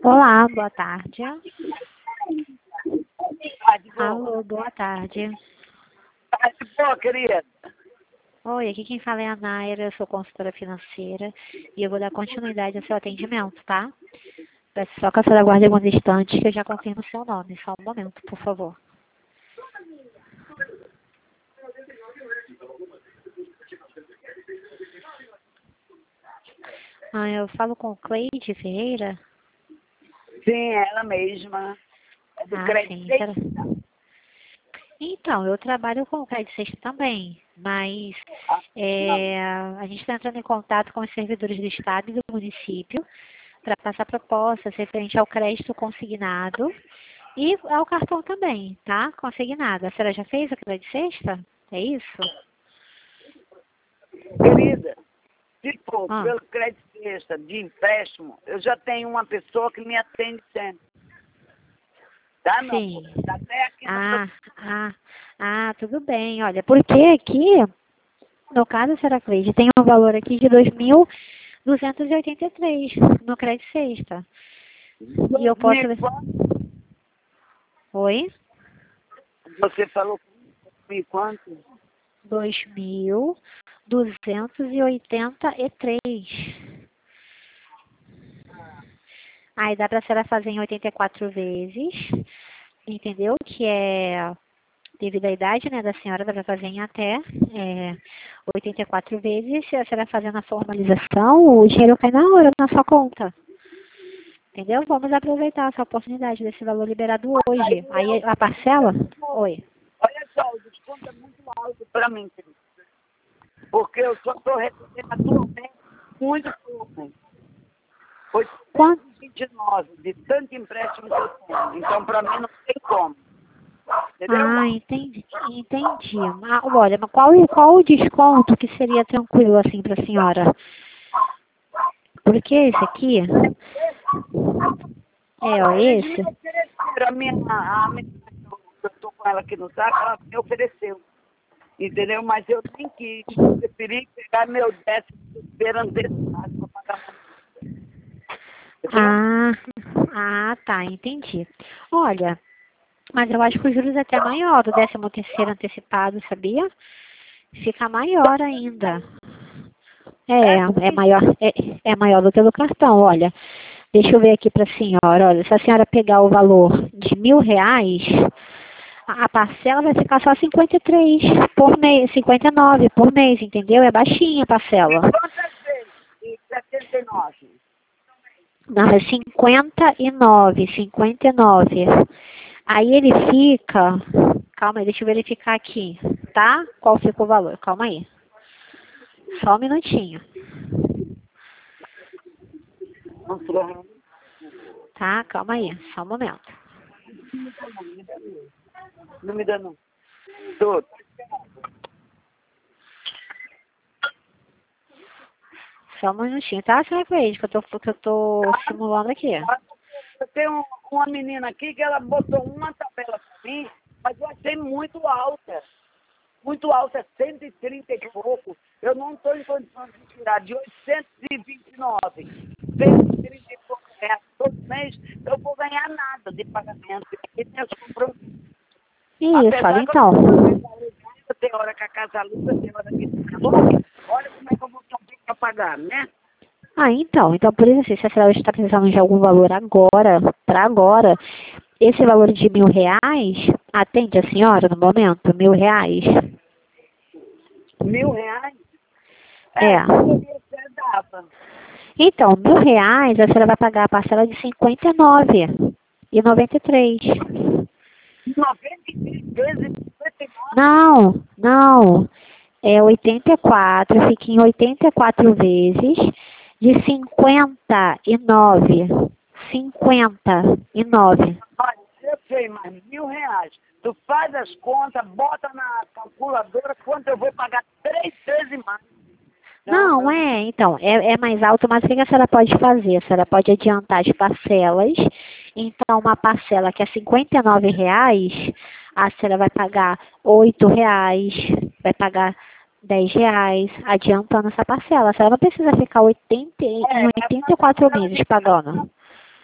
Olá, boa tarde. Tarde boa. Alô, boa tarde. Tarde boa, querida. Oi, aqui quem fala é a Naira, eu sou consultora financeira e eu vou dar continuidade ao seu atendimento, tá? Peço só que a senhora aguarde alguns instantes que eu já confirmo o seu nome. Só um momento, por favor. Eu falo com Cleide Ferreira? Sim, ela mesma. É do crédito. Sim. Então, eu trabalho com o Crédito Sexta também, mas a gente está entrando em contato com os servidores do Estado e do município para passar propostas referente ao crédito consignado e ao cartão também, tá? Consignado. A senhora já fez o Crédito Sexta? É isso? Querida, se for Ah. pelo crédito extra de empréstimo, eu já tenho uma pessoa que me atende sempre. Tá, meu Sim. amor? Tá até aqui Tudo bem. Olha, porque aqui, no caso, senhora Cleide, tem um valor aqui de 2.283 no Crédito Sexta. E eu posso... Oi? Você falou comigo quanto? 2.283. Aí dá para a senhora fazer em 84 vezes, entendeu? Que é devido à idade, né, da senhora, dá para fazer em até 84 vezes. Se a senhora fazendo a formalização, o dinheiro cai na hora na sua conta. Entendeu? Vamos aproveitar essa oportunidade desse valor liberado hoje. Aí a parcela... Oi. Olha só, o desconto é muito alto para mim, querida. Porque eu só estou recebendo atualmente muito pouco. 829 de tanto empréstimo que eu tenho. Então, para mim, não tem como. Entendeu? Entendi. Olha, mas qual o desconto que seria tranquilo, assim, para a senhora? Porque esse aqui... esse... A minha eu estou com ela aqui no saco, ela me ofereceu. Entendeu? Mas eu nem quis. Eu preferi pegar meu 10º antecipado para pagar. Tá, entendi. Olha, mas eu acho que os juros é até maior do 13º antecipado, sabia? Fica maior ainda. É maior do que o do cartão, olha. Deixa eu ver aqui para a senhora, olha, se a senhora pegar o valor de R$ 1.000, a parcela vai ficar só 53 por mês, 59 por mês, entendeu? É baixinha a parcela. Quantas vezes? E 79. Não, é 59. Aí ele fica... Calma aí, deixa eu verificar aqui, tá? Qual fica o valor? Calma aí. Só um minutinho. Tá? Calma aí, só um momento. Não me dá não. Tudo. Só um minutinho, tá, senhora Cleide, que eu tô simulando aqui. Eu tenho uma menina aqui que ela botou uma tabela para mim, mas eu achei muito alta. Muito alta, 130 e pouco. Eu não estou em condições de tirar de 829, 130 e pouco reais todo mês, eu vou ganhar nada de pagamento. E meus compromissos. Isso, olha então. Tem hora que a casa aluga, tem hora que tem calor. Olha como é que eu vou fazer para pagar, né? Então por isso, assim, se a senhora está precisando de algum valor para agora, esse valor de R$ 1.000, atende a senhora no momento? R$ 1.000? R$ 1.000? Dava. Então, R$ 1.000, a senhora vai pagar a parcela de 59,93. 93 vezes 59? Não. É 84, fica em 84 vezes de 59. 59. Olha, eu sei, mas R$ 1.000. Tu faz as contas, bota na calculadora quanto eu vou pagar 3 vezes mais. Não, então, é mais alto, mas o que a senhora pode fazer? A senhora pode adiantar as parcelas. Então, uma parcela que é R$ 59, a senhora vai pagar R$ 8, vai pagar R$ 10, adiantando essa parcela. A senhora não precisa ficar em 84 meses pagando.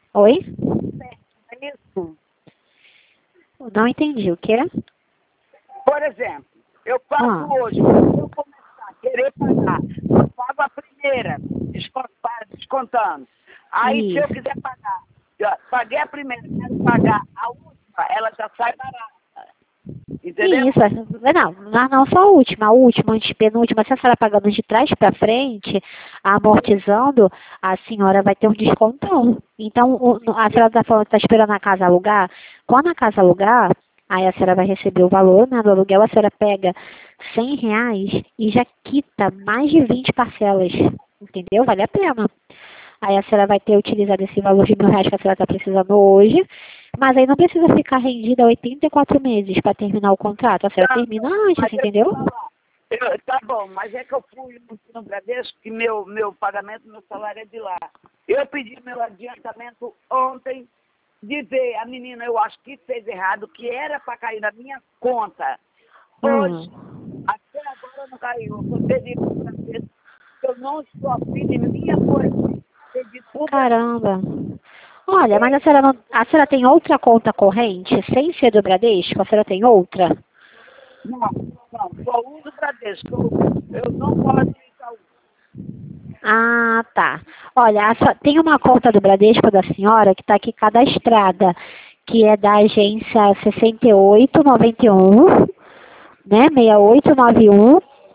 Oi? É isso? Não entendi o quê? Por exemplo, eu pago Ah. hoje, se eu começar a querer pagar, eu pago a primeira, descontando. Aí, se eu Isso. quiser pagar, eu paguei a primeira, quero pagar a última, ela já sai barata. Entendeu? Isso, não só a última, antepenúltima, se a senhora pagando de trás para frente, amortizando, a senhora vai ter um descontão. Então, a senhora está falando que está esperando a casa alugar, quando a casa alugar, aí a senhora vai receber o valor, né, do aluguel, a senhora pega R$ 100 e já quita mais de 20 parcelas, entendeu? Vale a pena. Aí a senhora vai ter utilizado esse valor de R$ 1.000 que a senhora está precisando hoje, mas aí não precisa ficar rendida 84 meses para terminar o contrato. A senhora Tá, termina antes, mas eu entendeu? vou falar. Tá bom, mas é que eu fui no Bradesco, que meu pagamento, meu salário é de lá. Eu pedi meu adiantamento ontem, de ver a menina, eu acho que fez errado, que era para cair na minha conta. Hoje, até agora não caiu. Eu pedi para o Bradesco, eu não estou afim de minha coisa. Pedi tudo aqui. Caramba. Olha, mas a senhora tem outra conta corrente, sem ser do Bradesco? A senhora tem outra? Não, só uso o Bradesco. Eu não posso ir para o... Ah, tá. Olha, tem uma conta do Bradesco da senhora que está aqui cadastrada, que é da agência 6891, né? 6891.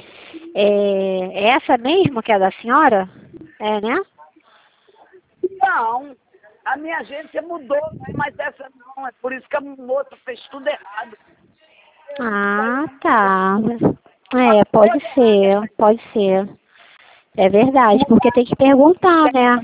É essa mesmo que é da senhora? É, né? Não, a minha agência mudou, né? Mas essa não, é por isso que a moça fez tudo errado. Ah, tá. É, pode ser, pode ser. É verdade, porque tem que perguntar, né?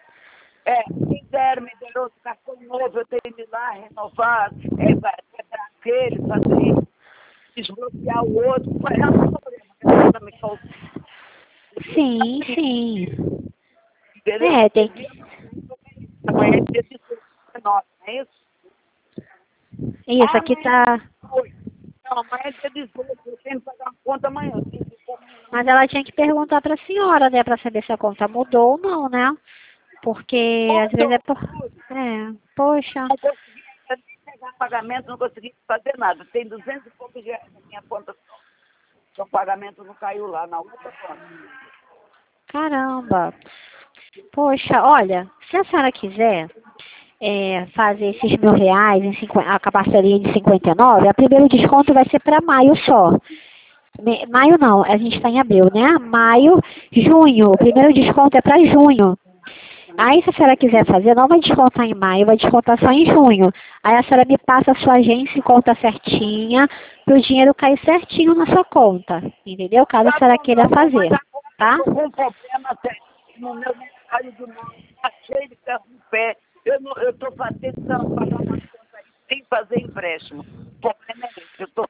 Me deram outro cartão novo, eu tenho que ir lá renovar, quebrar aquele, fazer isso, desbloquear o outro. É um problema que a senhora me causou, Sim, sim. entendeu? É, tem que. Amanhã é dia 18, 19, não é isso? Isso, aqui Amanhã é tá. 18. Não, amanhã é dia 18, eu tenho que pagar uma conta amanhã. Eu tenho que ir amanhã, Mas ela tinha que perguntar pra senhora, né? Pra saber se a conta mudou ou não, né? Porque às vezes é mudou por. tudo. É, poxa. Não consegui ainda nem pegar pagamento, não consegui fazer nada. Tem 200 e poucos reais na minha conta. O pagamento não caiu lá, na outra conta. Caramba. Poxa, olha, se a senhora quiser fazer esses R$ 1.000 com a parcelinha de 59, a primeiro desconto vai ser para maio só. Maio não, a gente está em abril, né? Maio, junho, o primeiro desconto é para junho. Aí, se a senhora quiser fazer, não vai descontar em maio, vai descontar só em junho. Aí a senhora me passa a sua agência e conta certinha, para o dinheiro cair certinho na sua conta, entendeu? Caso a senhora queira Tá bom, mas fazer, agora eu tá? estou com um problema até no meu mercado de mão. Está cheio de ferro no pé. Eu estou tentando pagar uma conta aí sem fazer empréstimo. O problema é esse. Eu estou...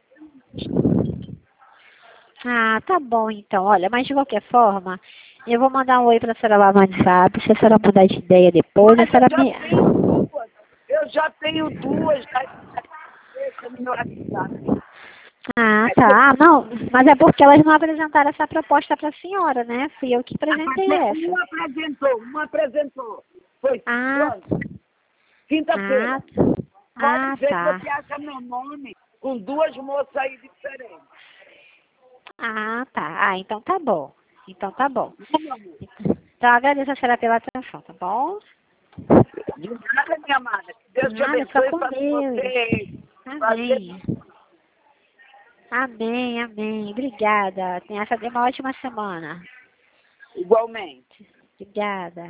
Ah, tá bom então. Olha, mas de qualquer forma, eu vou mandar um oi pra senhora lá no WhatsApp. Se a senhora mudar de ideia depois, a Mas senhora me. eu já tenho duas no meu WhatsApp. Ah, tá. Ah, não, mas é porque elas não apresentaram essa proposta pra senhora, né? Fui eu que apresentei essa. Uma apresentou. Foi Ah, quando? ah, Quinta-feira. Pode ah, ver que tá. você acha meu nome com duas moças aí diferentes. Ah, tá. Ah, então tá bom. Então tá bom. Meu amor. Então agradeço a senhora pela atenção, tá bom? De nada, minha amada. Que Deus te Nada, fica abençoe com para Deus. você fazer Amém. Amém, amém. Obrigada. Tenha uma ótima semana. igualmente. Obrigada.